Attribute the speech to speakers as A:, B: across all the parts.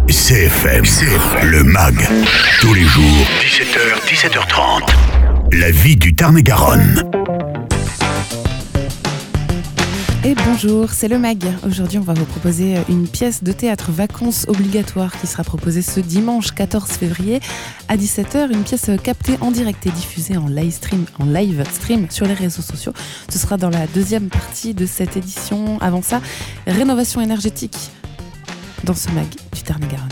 A: CFM, le MAG, tous les jours, 17h, 17h30. La vie du Tarn-et-Garonne.
B: Et bonjour, c'est le MAG. Aujourd'hui, on va vous proposer une pièce de théâtre vacances obligatoire qui sera proposée ce dimanche 14 février à 17h. Une pièce captée en direct et diffusée en live stream sur les réseaux sociaux. Ce sera dans la deuxième partie de cette édition. Avant ça, rénovation énergétique dans ce MAG du Tarn-et-Garonne.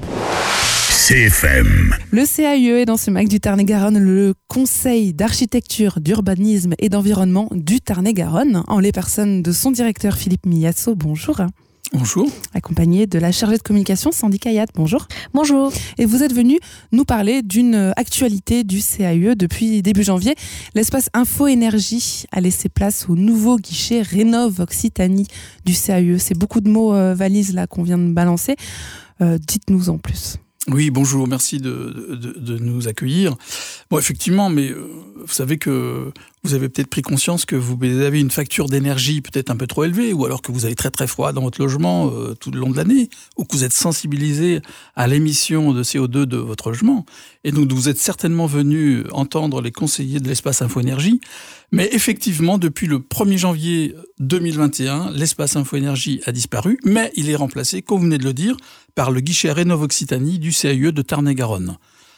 A: CFM.
B: Le CAIE est dans ce MAG du Tarn-et-Garonne, le Conseil d'architecture, d'urbanisme et d'environnement du Tarn-et-Garonne, en les personnes de son directeur Philippe Millasso. Bonjour.
C: Bonjour.
B: Accompagné de la chargée de communication Sandy Kayat. Bonjour.
D: Bonjour.
B: Et vous êtes venu nous parler d'une actualité du CAIE depuis début janvier. L'espace Info Énergie a laissé place au nouveau guichet Rénov Occitanie du CAIE. C'est beaucoup de mots valises là qu'on vient de balancer. Dites-nous en plus.
C: Oui, bonjour, merci de nous accueillir. Bon, effectivement, mais vous savez que vous avez peut-être pris conscience que vous avez une facture d'énergie peut-être un peu trop élevée, ou alors que vous avez très très froid dans votre logement tout le long de l'année, ou que vous êtes sensibilisé à l'émission de CO2 de votre logement. Et donc vous êtes certainement venu entendre les conseillers de l'espace Info Énergie. Mais effectivement, depuis le 1er janvier 2021, l'espace Info Énergie a disparu, mais il est remplacé, comme vous venez de le dire, par le guichet Rénov Occitanie du CAIE de Tarn-et-Garonne.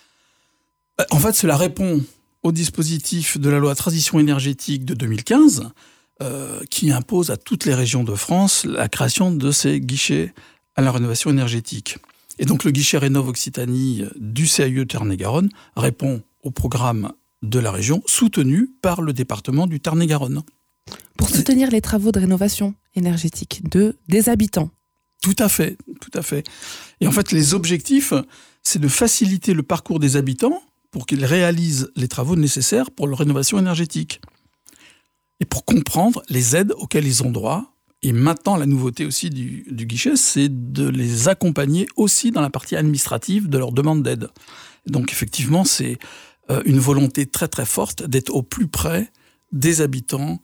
C: En fait, cela répond au dispositif de la loi Transition énergétique de 2015, qui impose à toutes les régions de France la création de ces guichets à la rénovation énergétique. Et donc le guichet Rénov Occitanie du CAIE Tarn-et-Garonne répond au programme de la région, soutenu par le département du Tarn-et-Garonne.
B: Pour soutenir les travaux de rénovation énergétique des habitants.
C: Tout à fait, tout à fait. Et en fait, les objectifs, c'est de faciliter le parcours des habitants pour qu'ils réalisent les travaux nécessaires pour leur rénovation énergétique. Et pour comprendre les aides auxquelles ils ont droit. Et maintenant, la nouveauté aussi du guichet, c'est de les accompagner aussi dans la partie administrative de leur demande d'aide. Donc effectivement, c'est une volonté très très forte d'être au plus près des habitants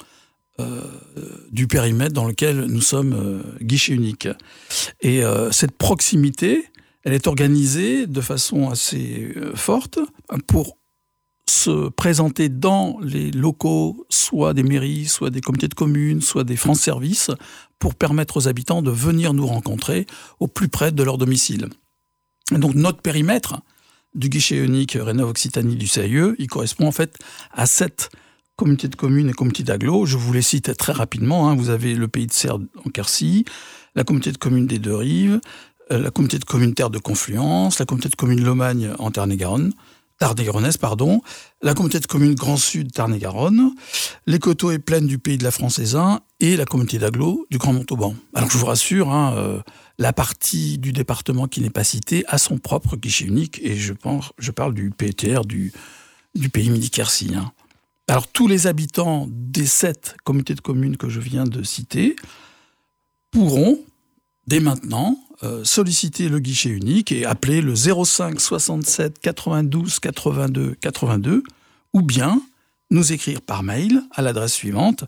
C: du périmètre dans lequel nous sommes guichet unique. Et cette proximité, elle est organisée de façon assez forte pour se présenter dans les locaux, soit des mairies, soit des comités de communes, soit des France Services, pour permettre aux habitants de venir nous rencontrer au plus près de leur domicile. Et donc notre périmètre du guichet unique Rénov Occitanie du CAIE, il correspond en fait à 7 comités de communes et comités d'agglo. Je vous les cite très rapidement. Vous avez le Pays de Serre en Quercy, la communauté de communes des Deux-Rives, la communauté de communes Terre de Confluence, la communauté de communes Lomagne en Tarn-et-Garonne, Tarn-et-Garonnaise, la communauté de communes Grand Sud Tarn-et-Garonne, les coteaux et plaines du Pays de la Françaisin et la communauté d'agglo du Grand Montauban. Alors je vous rassure, la partie du département qui n'est pas citée a son propre guichet unique et je parle du PETR du Pays Midi-Quercy. Alors tous les habitants des 7 communautés de communes que je viens de citer pourront, dès maintenant, solliciter le guichet unique et appeler le 05 67 92 82 82 ou bien nous écrire par mail à l'adresse suivante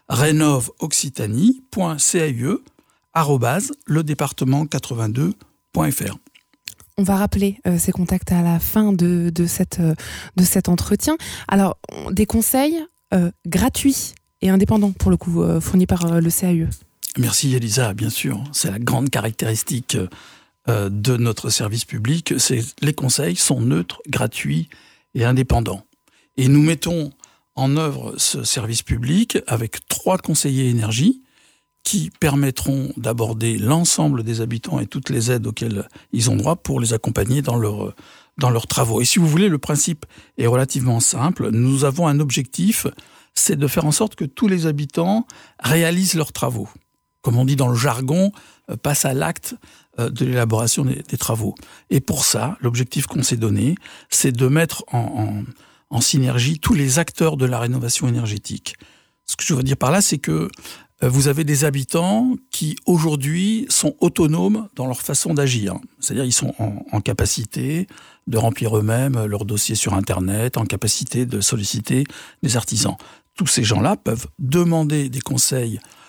C: renovoccitanie.cae@ledepartement82.fr.
B: On va rappeler ces contacts à la fin de cet entretien. Alors, des conseils gratuits et indépendants, pour le coup, fournis par le CAIE.
C: Merci Elisa, bien sûr. C'est la grande caractéristique de notre service public. Les conseils sont neutres, gratuits et indépendants. Et nous mettons en œuvre ce service public avec 3 conseillers énergie qui permettront d'aborder l'ensemble des habitants et toutes les aides auxquelles ils ont droit pour les accompagner dans leurs travaux. Et si vous voulez, le principe est relativement simple. Nous avons un objectif, c'est de faire en sorte que tous les habitants réalisent leurs travaux. Comme on dit dans le jargon, passe à l'acte de l'élaboration des travaux. Et pour ça, l'objectif qu'on s'est donné, c'est de mettre en synergie tous les acteurs de la rénovation énergétique. Ce que je veux dire par là, c'est que vous avez des habitants qui, aujourd'hui, sont autonomes dans leur façon d'agir. C'est-à-dire ils sont en capacité de remplir eux-mêmes leur dossier sur Internet, en capacité de solliciter des artisans. Tous ces gens-là peuvent demander des conseils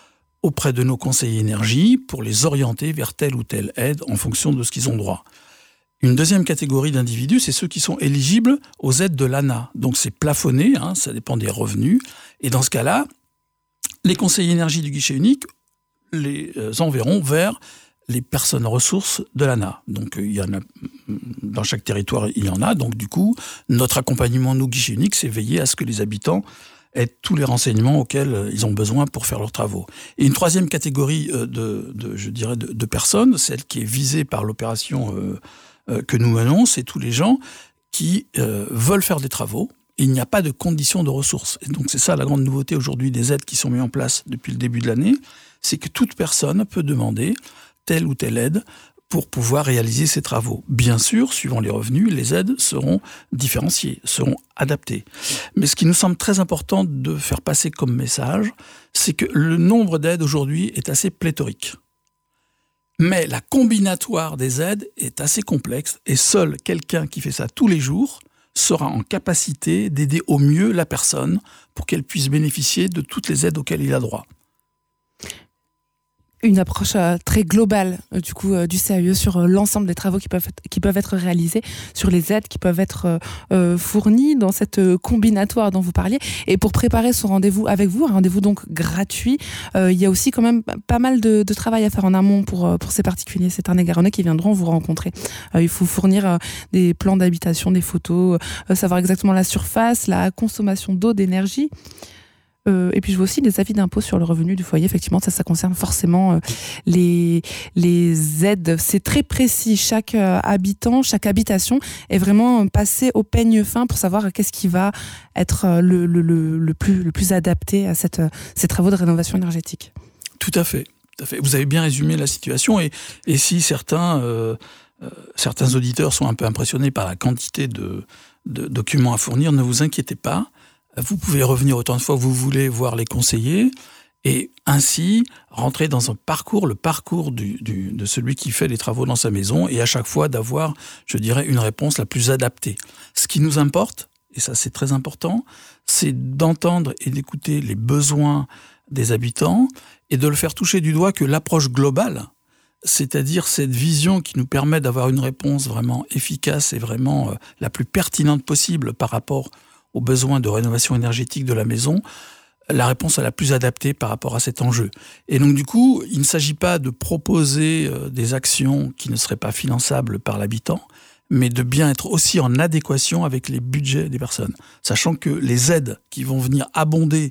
C: auprès de nos conseillers énergie pour les orienter vers telle ou telle aide en fonction de ce qu'ils ont droit. Une deuxième catégorie d'individus, c'est ceux qui sont éligibles aux aides de l'ANA. Donc c'est plafonné, ça dépend des revenus. Et dans ce cas-là, les conseillers énergie du guichet unique les enverront vers les personnes ressources de l'ANA. Donc il y en a, dans chaque territoire, il y en a. Donc du coup, notre accompagnement, nous, guichet unique, c'est veiller à ce que les habitants aient tous les renseignements auxquels ils ont besoin pour faire leurs travaux. Et une troisième catégorie de personnes, celle qui est visée par l'opération que nous menons, c'est tous les gens qui veulent faire des travaux. Et il n'y a pas de conditions de ressources. Et donc c'est ça la grande nouveauté aujourd'hui des aides qui sont mises en place depuis le début de l'année, c'est que toute personne peut demander telle ou telle aide pour pouvoir réaliser ses travaux. Bien sûr, suivant les revenus, les aides seront différenciées, seront adaptées. Mais ce qui nous semble très important de faire passer comme message, c'est que le nombre d'aides aujourd'hui est assez pléthorique. Mais la combinatoire des aides est assez complexe et seul quelqu'un qui fait ça tous les jours sera en capacité d'aider au mieux la personne pour qu'elle puisse bénéficier de toutes les aides auxquelles il a droit.
B: Une approche très globale du CAE sur l'ensemble des travaux qui peuvent être réalisés, sur les aides qui peuvent être fournies dans cette combinatoire dont vous parliez. Et pour préparer ce rendez-vous avec vous, un rendez-vous donc gratuit, il y a aussi quand même pas mal de travail à faire en amont pour ces particuliers, ces Tarn-et-Garonnais qui viendront vous rencontrer. Il faut fournir des plans d'habitation, des photos, savoir exactement la surface, la consommation d'eau, d'énergie. Et puis je vois aussi des avis d'impôt sur le revenu du foyer. Effectivement, ça concerne forcément les aides. C'est très précis. Chaque habitant, chaque habitation est vraiment passée au peigne fin pour savoir qu'est-ce qui va être le plus adapté à ces travaux de rénovation énergétique.
C: Tout à fait. Vous avez bien résumé la situation. Et si certains auditeurs sont un peu impressionnés par la quantité de documents à fournir, ne vous inquiétez pas. Vous pouvez revenir autant de fois que vous voulez voir les conseillers et ainsi rentrer dans un parcours, le parcours de celui qui fait les travaux dans sa maison et à chaque fois d'avoir, je dirais, une réponse la plus adaptée. Ce qui nous importe, et ça c'est très important, c'est d'entendre et d'écouter les besoins des habitants et de le faire toucher du doigt que l'approche globale, c'est-à-dire cette vision qui nous permet d'avoir une réponse vraiment efficace et vraiment la plus pertinente possible par rapport aux besoins de rénovation énergétique de la maison, la réponse est la plus adaptée par rapport à cet enjeu. Et donc du coup, il ne s'agit pas de proposer des actions qui ne seraient pas finançables par l'habitant, mais de bien être aussi en adéquation avec les budgets des personnes. Sachant que les aides qui vont venir abonder,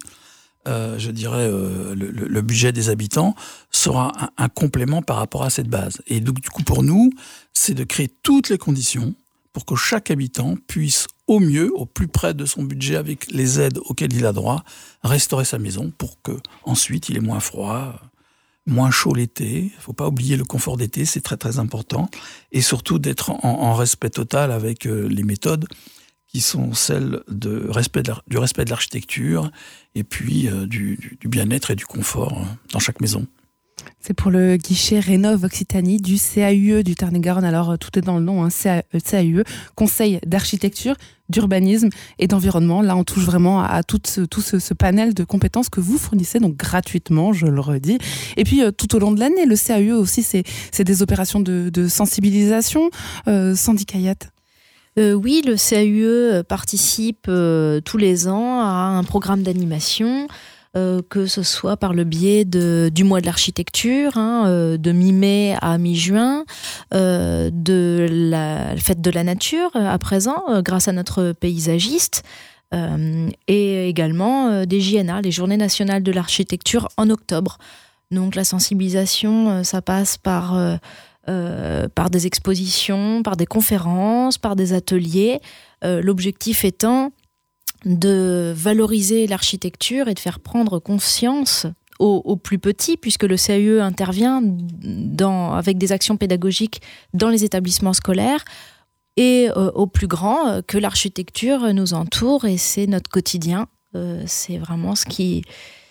C: le budget des habitants sera un complément par rapport à cette base. Et donc du coup, pour nous, c'est de créer toutes les conditions pour que chaque habitant puisse au mieux, au plus près de son budget avec les aides auxquelles il a droit, restaurer sa maison pour qu'ensuite il ait moins froid, moins chaud l'été. Il ne faut pas oublier le confort d'été, c'est très très important. Et surtout d'être en respect total avec les méthodes qui sont celles du respect de l'architecture et puis du bien-être et du confort dans chaque maison.
B: C'est pour le guichet Rénov Occitanie du CAUE du Tarn-et-Garonne. Alors, tout est dans le nom, CAUE, Conseil d'architecture, d'urbanisme et d'environnement. Là, on touche vraiment à tout ce panel de compétences que vous fournissez, donc gratuitement, je le redis. Et puis, tout au long de l'année, le CAUE aussi, c'est des opérations de sensibilisation. Sandy Kayat.
D: Oui, le CAUE participe tous les ans à un programme d'animation, que ce soit par le biais du mois de l'architecture, de mi-mai à mi-juin, de la fête de la nature à présent, grâce à notre paysagiste, et également des JNA, les Journées nationales de l'architecture en octobre. Donc la sensibilisation, ça passe par des expositions, par des conférences, par des ateliers, l'objectif étant de valoriser l'architecture et de faire prendre conscience aux plus petits, puisque le CAUE intervient avec des actions pédagogiques dans les établissements scolaires, et aux plus grands, que l'architecture nous entoure et c'est notre quotidien. C'est vraiment ce qui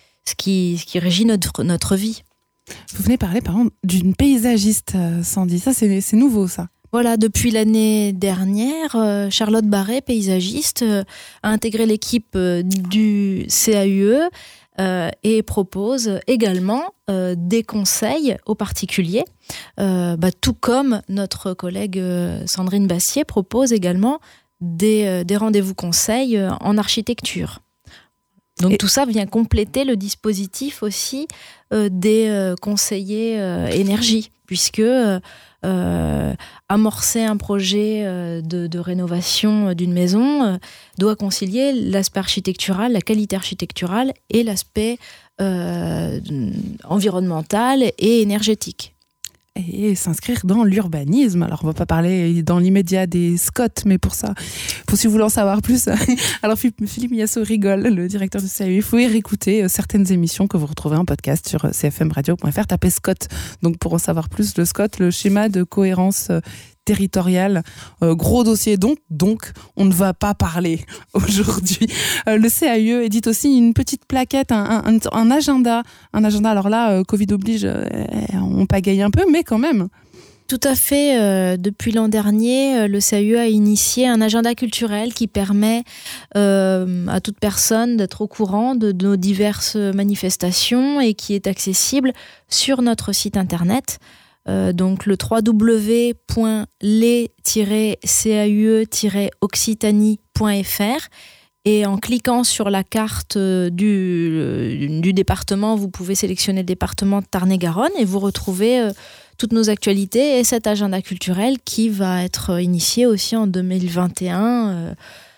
D: régit notre vie.
B: Vous venez parler par exemple d'une paysagiste, Sandy. Ça, c'est nouveau, ça.
D: Voilà, depuis l'année dernière, Charlotte Barret, paysagiste, a intégré l'équipe du CAUE. et propose également des conseils aux particuliers, tout comme notre collègue Sandrine Bassier propose également des rendez-vous conseils en architecture. Donc tout ça vient compléter le dispositif aussi des conseillers énergie, puisque amorcer un projet de rénovation d'une maison doit concilier l'aspect architectural, la qualité architecturale et l'aspect environnemental et énergétique.
B: Et s'inscrire dans l'urbanisme. Alors, on va pas parler dans l'immédiat des SCOT, mais pour ça, si vous voulez en savoir plus, alors Philippe Miasso rigole, le directeur du CAUE. Il faut y réécouter certaines émissions que vous retrouvez en podcast sur cfmradio.fr. Tapez SCOT. Donc, pour en savoir plus, le SCOT, le schéma de cohérence territoriale, gros dossier donc on ne va pas parler aujourd'hui. Le CAUE édite aussi une petite plaquette, un agenda. Alors là, Covid oblige, on pagaille un peu, mais quand même.
D: Tout à fait. Depuis l'an dernier, le CAUE a initié un agenda culturel qui permet à toute personne d'être au courant de nos diverses manifestations et qui est accessible sur notre site internet. Donc le www.les-caue-occitanie.fr, et en cliquant sur la carte du département, vous pouvez sélectionner le département de Tarn-et-Garonne et vous retrouvez toutes nos actualités et cet agenda culturel qui va être initié aussi en 2021.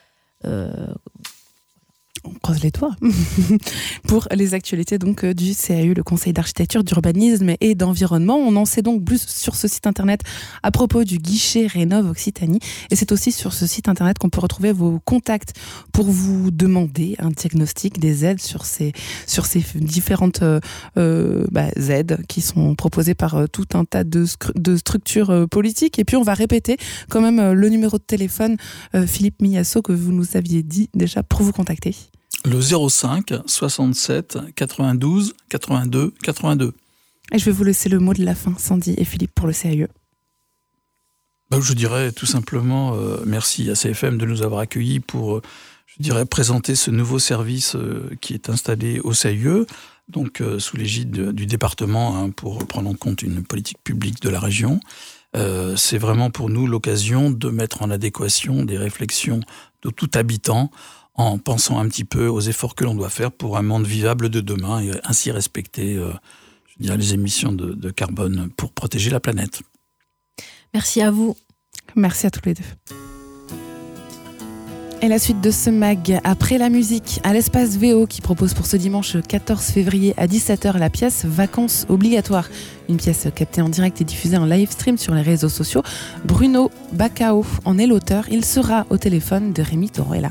B: On croise les doigts pour les actualités donc du CAUE, le Conseil d'architecture, d'urbanisme et d'environnement. On en sait donc plus sur ce site internet à propos du guichet Rénov Occitanie, et c'est aussi sur ce site internet qu'on peut retrouver vos contacts pour vous demander un diagnostic, des aides sur ces différentes aides qui sont proposées par tout un tas de structures politiques. Et puis on va répéter quand même le numéro de téléphone, Philippe Miasso, que vous nous aviez dit déjà pour vous contacter.
C: Le 05 67 92 82 82.
B: Et je vais vous laisser le mot de la fin, Sandy et Philippe, pour le CAUE.
C: Je dirais tout simplement merci à CFM de nous avoir accueillis pour, présenter ce nouveau service qui est installé au CAUE, donc sous l'égide du département, pour prendre en compte une politique publique de la région. C'est vraiment pour nous l'occasion de mettre en adéquation des réflexions de tout habitant, en pensant un petit peu aux efforts que l'on doit faire pour un monde vivable de demain et ainsi respecter les émissions de carbone pour protéger la planète.
D: Merci à vous.
B: Merci à tous les deux. Et la suite de ce mag, après la musique, à l'Espace VO qui propose pour ce dimanche 14 février à 17h la pièce Vacances obligatoires. Une pièce captée en direct et diffusée en live stream sur les réseaux sociaux. Bruno Bacao en est l'auteur. Il sera au téléphone de Rémi Torella.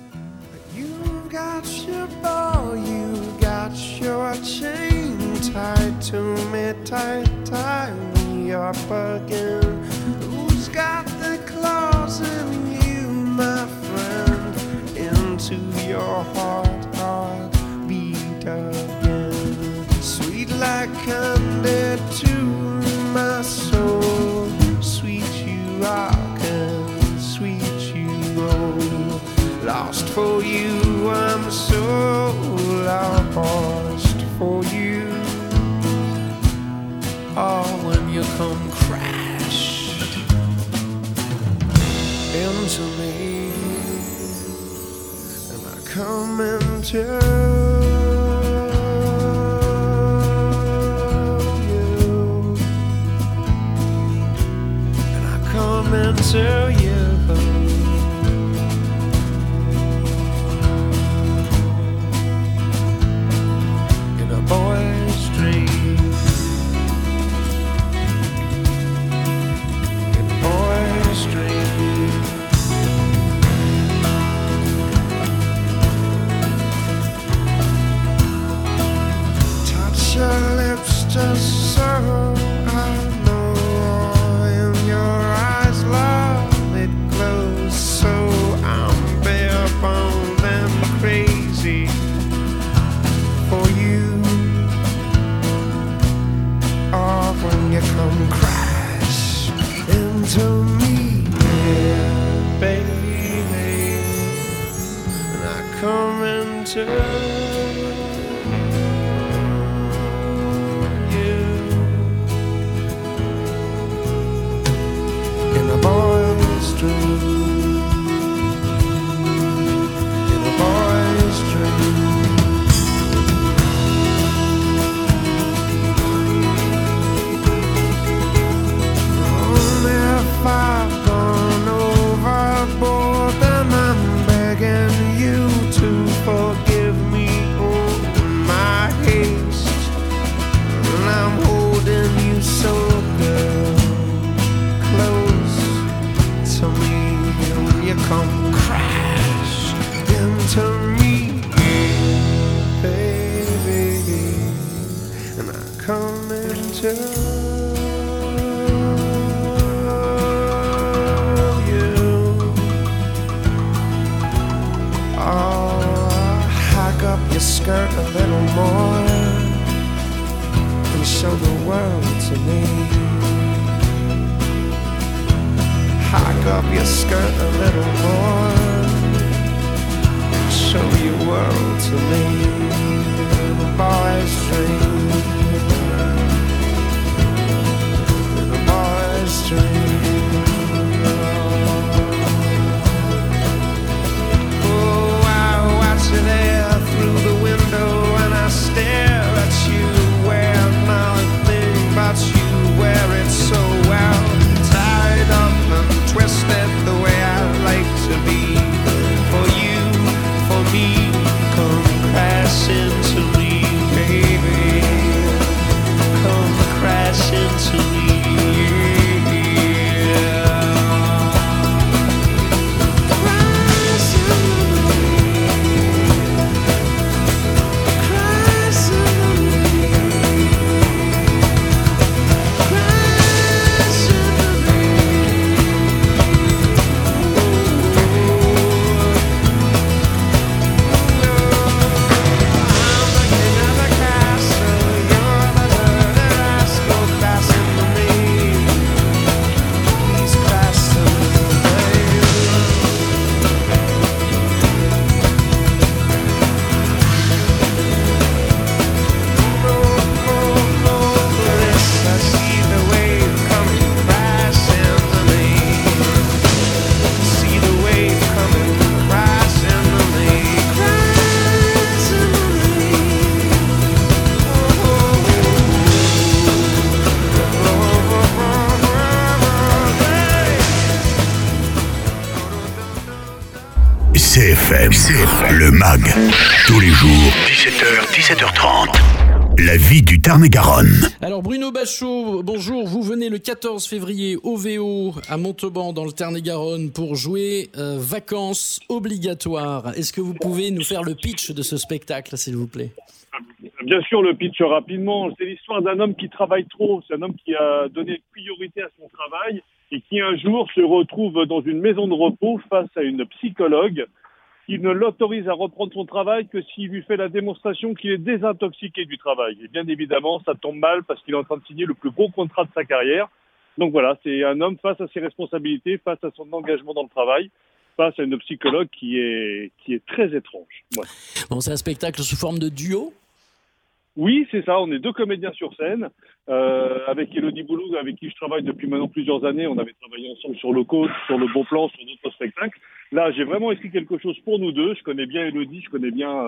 E: Tied to me, tie me up again. Who's got the claws in you, my friend? Into your heart beat again. Sweet like candy to my soul. Sweet you are, and sweet you roll. Lost for you, I'm so lost for you. Oh, when you come crash into me, and I come into you, and I come into you. In a boy's dream. Your lips just so I know in your eyes, love, it glows so I'm bare bound and crazy for you. Oh, when you come crash into me, yeah, baby, and I come into come crash into me, baby, and I come into you. Oh, hike up your skirt a little more and show the world to me. Hike up your skirt a little more, show your world to me. The boy's dream, the boy's dream. Oh, I watch you there through the window and I stare at you, where nothing but you, where it's so well tied up and twisted the way I like to be. For you, for me, come crash into me, baby. Come crash into me. Crash into me. Crash into me. Crash into
A: CFM, le MAG, tous les jours, 17h, 17h30. La vie du Tarn-et-Garonne.
F: Alors Bruno Bachot, bonjour, vous venez le 14 février au VO à Montauban dans le Tarn-et-Garonne pour jouer Vacances obligatoires. Est-ce que vous pouvez nous faire le pitch de ce spectacle, s'il vous plaît ?
G: Bien sûr, le pitch rapidement. C'est l'histoire d'un homme qui travaille trop. C'est un homme qui a donné priorité à son travail et qui un jour se retrouve dans une maison de repos face à une psychologue qui ne l'autorise à reprendre son travail que s'il lui fait la démonstration qu'il est désintoxiqué du travail. Et bien évidemment, ça tombe mal parce qu'il est en train de signer le plus gros contrat de sa carrière. Donc voilà, c'est un homme face à ses responsabilités, face à son engagement dans le travail, face à une psychologue qui est très étrange. Ouais.
F: Bon, c'est un spectacle sous forme de duo ?
G: Oui, c'est ça. On est deux comédiens sur scène. Avec Elodie Boulou, avec qui je travaille depuis maintenant plusieurs années. On avait travaillé ensemble sur le coach, sur le bon plan, sur d'autres spectacles. Là, j'ai vraiment écrit quelque chose pour nous deux. Je connais bien Elodie, je connais bien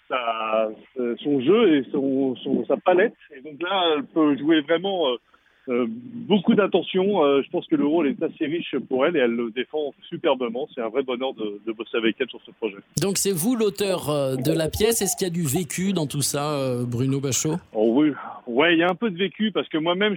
G: son jeu et sa palette. Et donc là, elle peut jouer vraiment beaucoup d'attention. Je pense que le rôle est assez riche pour elle et elle le défend superbement. C'est un vrai bonheur de bosser avec elle sur ce projet.
F: Donc c'est vous l'auteur de la pièce. Est-ce qu'il y a du vécu dans tout ça, Bruno Bachot ?
G: Oh oui, ouais, il y a un peu de vécu parce que moi-même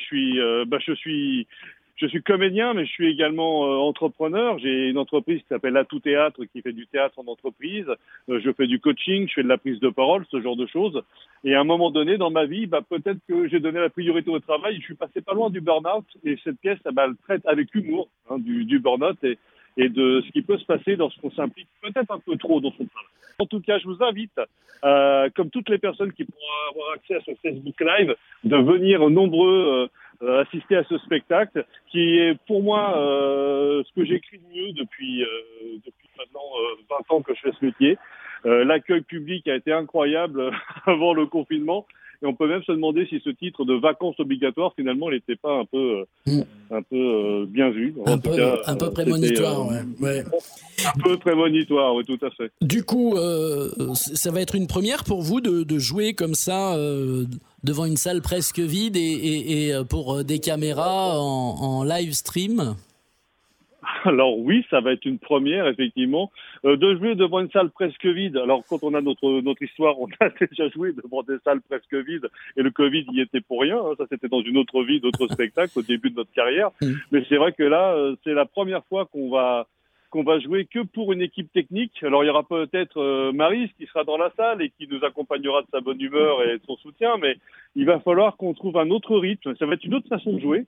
G: je suis comédien, mais je suis également entrepreneur. J'ai une entreprise qui s'appelle Atout Théâtre, qui fait du théâtre en entreprise. Je fais du coaching, je fais de la prise de parole, ce genre de choses. Et à un moment donné, dans ma vie, peut-être que j'ai donné la priorité au travail. Je suis passé pas loin du burn-out. Et cette pièce, elle traite avec humour du burn-out et de ce qui peut se passer lorsqu'on s'implique peut-être un peu trop dans son travail. En tout cas, je vous invite, comme toutes les personnes qui pourront avoir accès à ce Facebook Live, de venir nombreux assister à ce spectacle, qui est pour moi ce que j'écris de mieux depuis maintenant 20 ans que je fais ce métier. L'accueil public a été incroyable avant le confinement. Et on peut même se demander si ce titre de vacances obligatoires, finalement, il n'était pas un peu bien vu.
F: Un peu prémonitoire, ouais.
G: Un peu prémonitoire, oui, tout à fait.
F: Du coup, ça va être une première pour vous de jouer comme ça devant une salle presque vide et pour des caméras en live stream ?
G: Alors oui, ça va être une première, effectivement, de jouer devant une salle presque vide. Alors quand on a notre histoire, on a déjà joué devant des salles presque vides et le Covid y était pour rien. Ça, c'était dans une autre vie, d'autres spectacles au début de notre carrière. Mais c'est vrai que là, c'est la première fois qu'on va qu'on va jouer que pour une équipe technique. Alors il y aura peut-être Maryse qui sera dans la salle et qui nous accompagnera de sa bonne humeur et de son soutien, mais il va falloir qu'on trouve un autre rythme. Ça va être une autre façon de jouer.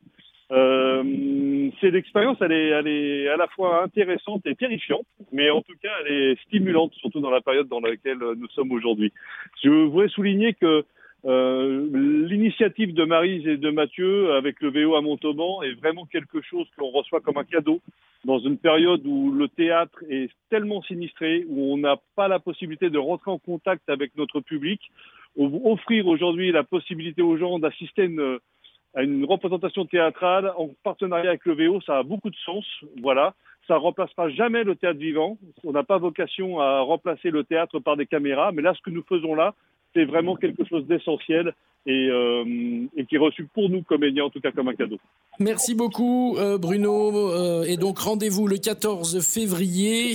G: C'est l'expérience, elle est à la fois intéressante et terrifiante, mais en tout cas elle est stimulante, surtout dans la période dans laquelle nous sommes aujourd'hui. Je voudrais souligner que l'initiative de Maryse et de Mathieu avec le VO à Montauban est vraiment quelque chose qu'on reçoit comme un cadeau dans une période où le théâtre est tellement sinistré, où on n'a pas la possibilité de rentrer en contact avec notre public. Offrir aujourd'hui la possibilité aux gens d'assister à une représentation théâtrale en partenariat avec le VO, ça a beaucoup de sens. Voilà. Ça remplacera jamais le théâtre vivant. On n'a pas vocation à remplacer le théâtre par des caméras, mais là, ce que nous faisons là, c'est vraiment quelque chose d'essentiel et qui est reçu pour nous comédiens, en tout cas comme un cadeau.
F: Merci beaucoup Bruno. Et donc rendez-vous le 14 février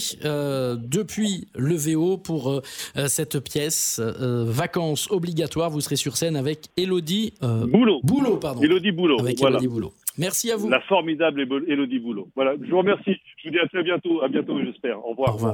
F: depuis le VO pour cette pièce Vacances obligatoires. Vous serez sur scène avec Élodie
G: Boulot.
F: Élodie Boulot.
G: Voilà.
F: Élodie Boulot. Merci à vous.
G: La formidable Élodie Boulot. Voilà, je vous remercie. Je vous dis à très bientôt. À bientôt, j'espère. Au revoir.
F: Au revoir.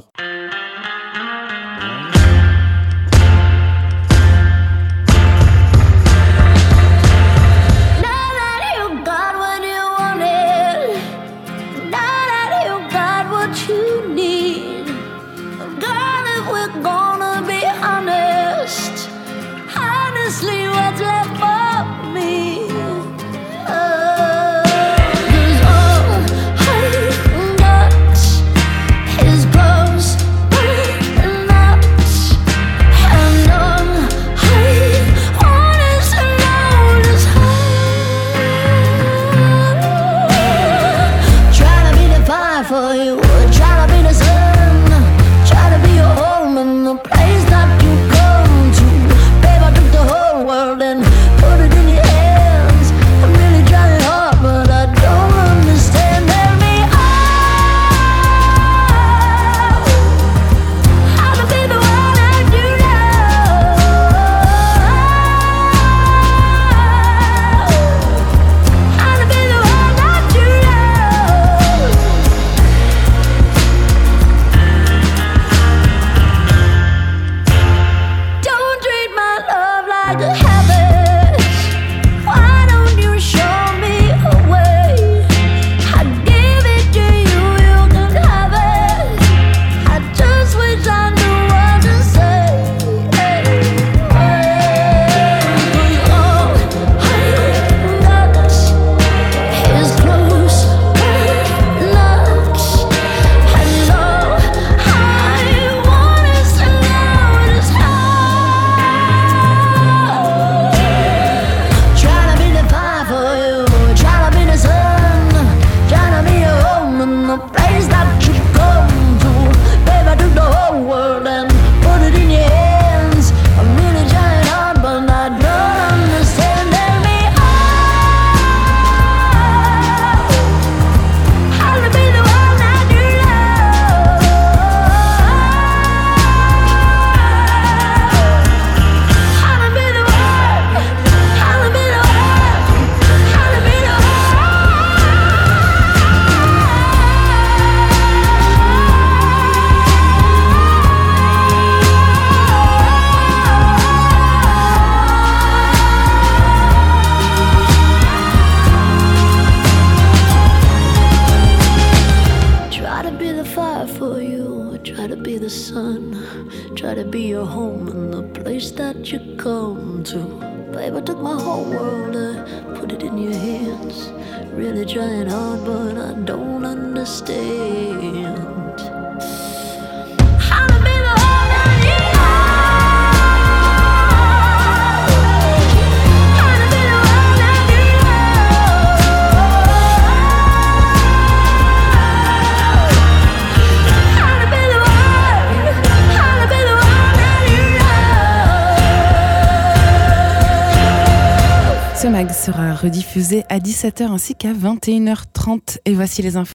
B: Ce mag sera rediffusé à 17h ainsi qu'à 21h30. Et voici les infos.